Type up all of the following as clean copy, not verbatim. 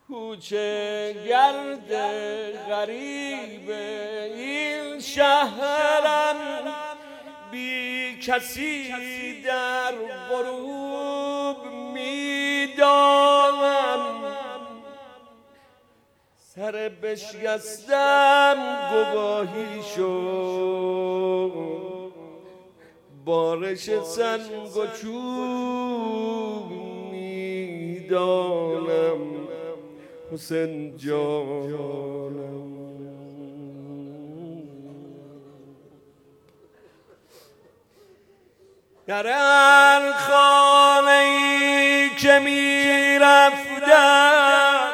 کوچه گرد غریب این شهرم، بی کسی در غروب میدانم. سر بشکستم گواهی شد، بارش سنگ و چوب میدانم. حسین جانم در هر خانه‌ای که میرفتم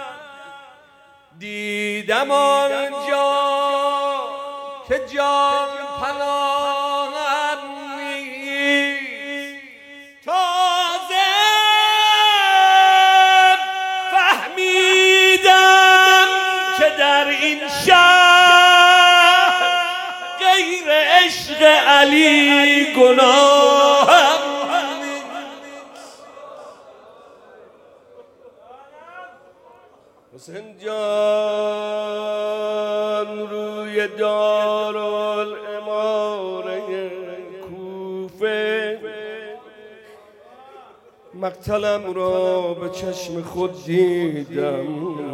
دیدم آنجا که جان پناهم نیست. تازه فهمیدم که در این شهر غیر عشق علی گناهم نیست. حسین جان روی دارالاماره کوفه مقتلم را به چشم خود دیدم.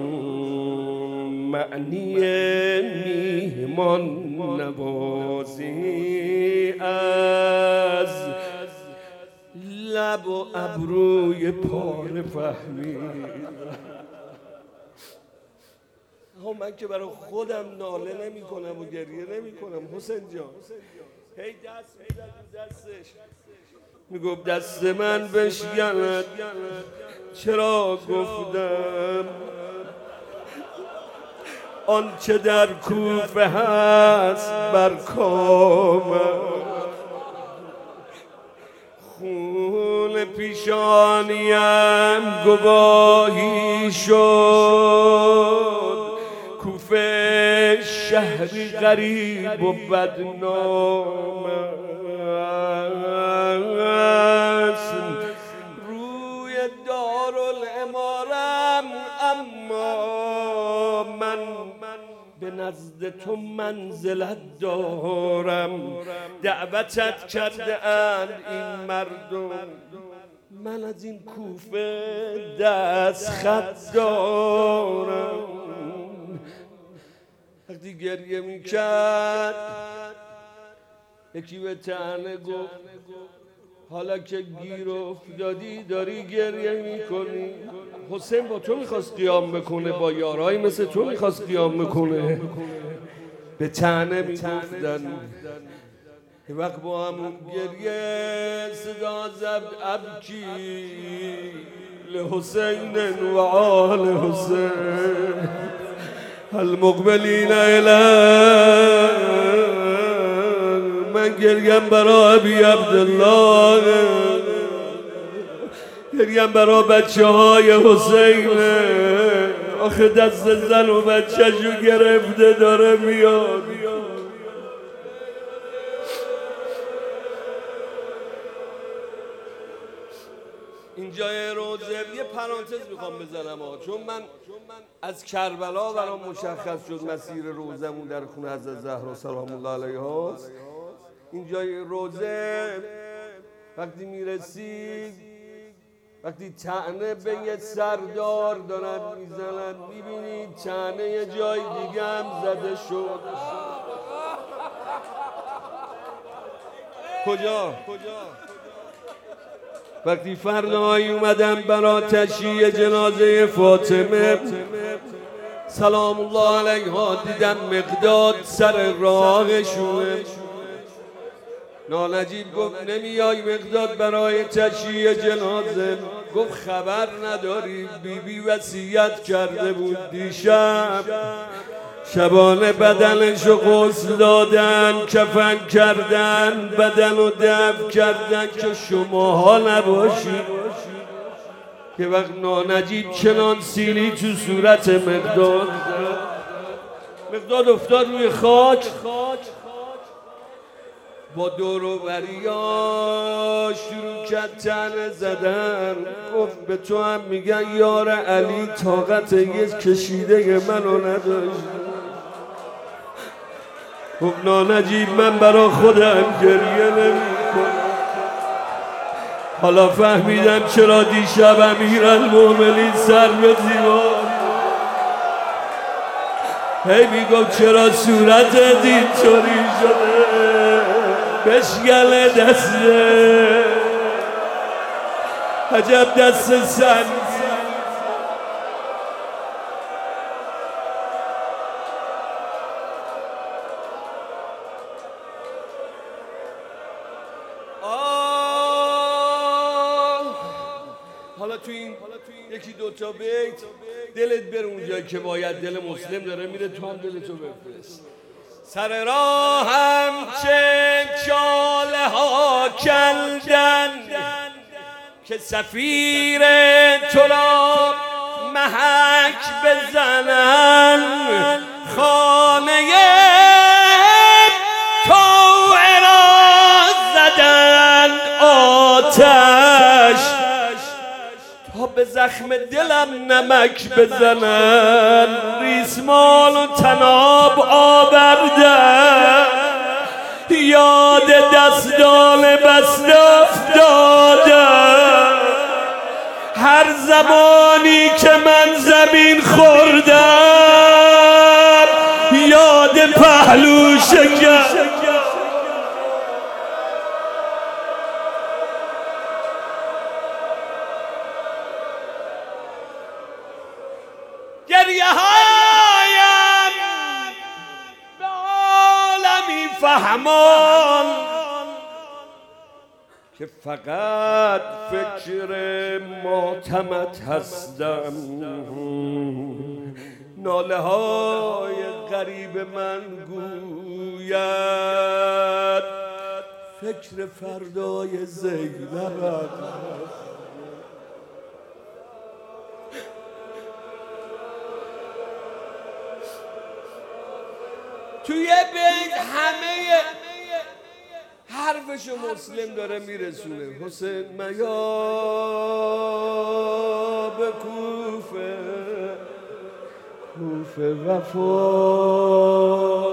معنی میهمان نوازی از لب و ابروی پاره فهمیدم. من که برای خودم ناله نمی کنم و گریه نمی کنم. حسین جان هی دست میزد دستش میگفت دست من بشکند. چرا گفتم آنچه در کوفه هست بر کامم. خون پیشانیم گواهی شد. کوفه شهری غریب و بدنام است روی دارالامارم، اما من به نزد تو منزلت دارم. دعوتت کرده اند این مردم، من از این کوفه دست خط دارم. وقتی گریه میکرد یکی به طعنه گفت حالا که گیر افتادی داری گریه میکنی. حسین با تو میخواست قیام بکنه، با یارای مثل تو میخواست قیام بکنه. به طعنه میگفتن. وقت با همون گریه صدا زد ابکی لحسین و آل حسین المقبلین الیه. من گریم برای ابی عبدالله، گریم برای بچه های حسین. آخه دست زن و بچه شو گرفته داره میاد. اینجای روزه یه پرانتز میخوام بزنم چون من از کربلا برام مشخص شد مسیر روزمون در خونه حضرت زهرا سلام الله علیها. اینجای روزه وقتی میرسید، وقتی طعنه به یه سردار دارن میزنن، میبینید طعنه یه جای دیگه هم زده شد. کجا؟ وقتی فردایی اومدن برای تشییع جنازه فاطمه سلام الله علیها، دیدن مقداد سر راهشونه. نانجیب گفت نمیای مقداد برای تشییع جنازه؟ گفت خبر نداری، بیبی وصیت کرده بود دیشب شبانه بدنشو غسل دادن، کفن کردن، بدنو دفن کردن که شماها نباشید. که وقت نانجیب چنان سیلی تو صورت مقداد افتاد روی خاک. با دور و بریا شروع کرد تنه زدن، گفت به تو هم میگن یار علی طاقت یک کشیده منو نداشت. خب نانجیب من برا خودم گریه نمی‌کنم. حالا فهمیدم چرا دیشب امیرالمومنین سر به دیوار هی میگم چرا صورت اینطوری شده، بشگل دسته عجب دست سنگی. حالا تو این یکی دوتا بیت دلت بره اونجایی که باید، دل مسلم داره میره، تو هم دلتو بفرست. سر راهم چه چاله ها کندن که سفیر تو را محک بزنن، خانه تو را زدن آتش تا به زخم دلم نمک بزنن، ریسمان و تناب آوردن، یاد دستان بسته افتادم، هر زمانی که من زمین خوردم یاد پهلو شکم. گریه هایم به عالمی فهمان که فقط فکر ماتمت هستم، ناله های غریب من گوید فکر فردای زینبم. توی بیت همه حرفشو مسلم داره میرسونه. حسین میا به کوفه، کوفه وفا،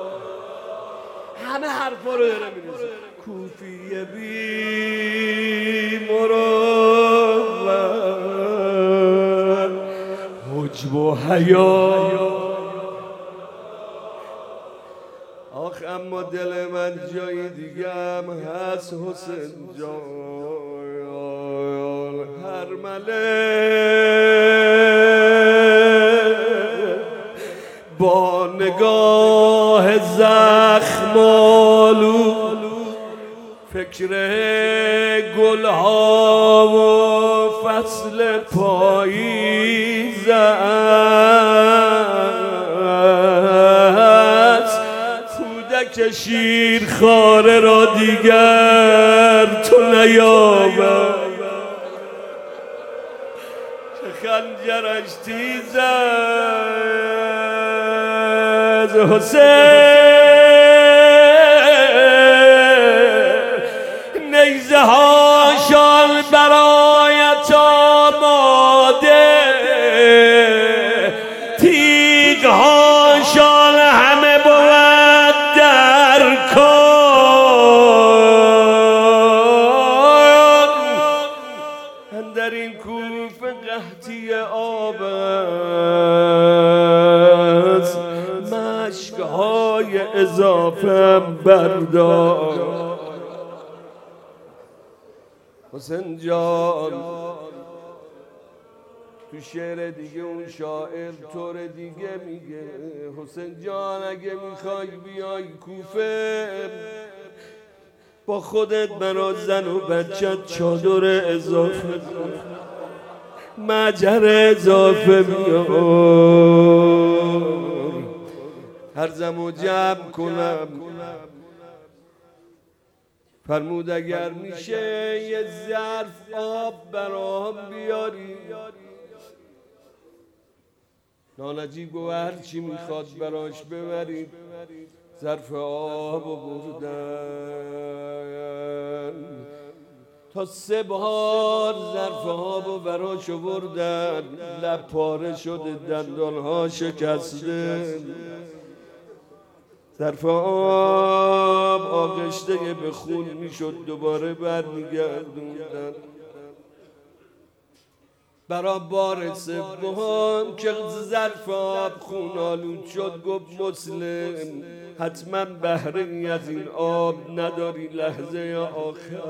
همه حرفا رو داره میرسونه. کوفی بی مروت، حجب و حیا. آخ اما دل من جای دیگه هم هست حسین جان، هر ملک با نگاه زخمالو فکر گلها و فصل پاییز که شیر خاره را دیگر تو نیابد، که خنجرش تیز از حسین، نیزه هاشان برایت آماده، تیغ هاشان همه بود در کار. اندر این کوفه قحطی آب است، مشکهای اضافه بردار. حسین جان تو شعر دیگه اون شاعر طور دیگه میگه حسین جان اگه میخوای بیای کوفه با خودت برا زن و بچت چادر اضافه مجر اضافه بیار، هرزمو جمع کنم. فرمود اگر میشه یه ظرف آب برام بیاری. نانجیب گفت هر چی میخواد براش ببرید. ظرف آب بردن، تا 3 بار ظرف آب براش بردن، لب پاره شده، دندانها شکسته، ظرف آب آغشته به خون میشد، دوباره برمیگردوندن. برا بار 3 که ظرف آب خون آلود شد، گفت مسلم حتما بهره ای از این آب نداری لحظه آخر.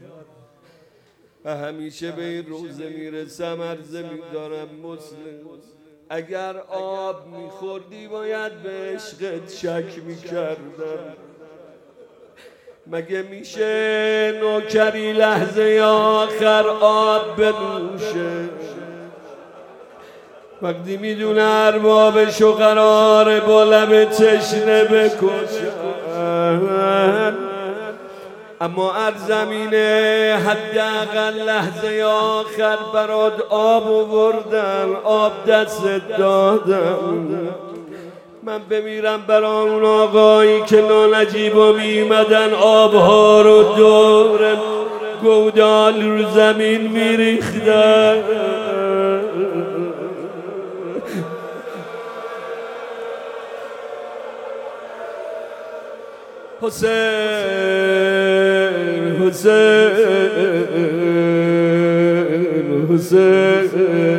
و همیشه به این روزه میرسم عرضه میدارم مسلم، اگر آب میخوردی باید به عشقت شک میکردم. مگه میشه نوکری لحظه آخر آب بنوشه وقتی میدونه اربابشو قراره با لب تشنه بکشن؟ اما زمینه حداقل لحظه آخر برات آب آوردن، آب دستت دادم. من بمیرم برا اون آقایی که نانجیبا میمدن آبها رو دور گودال رو زمین میریختن. حسین حسین حسین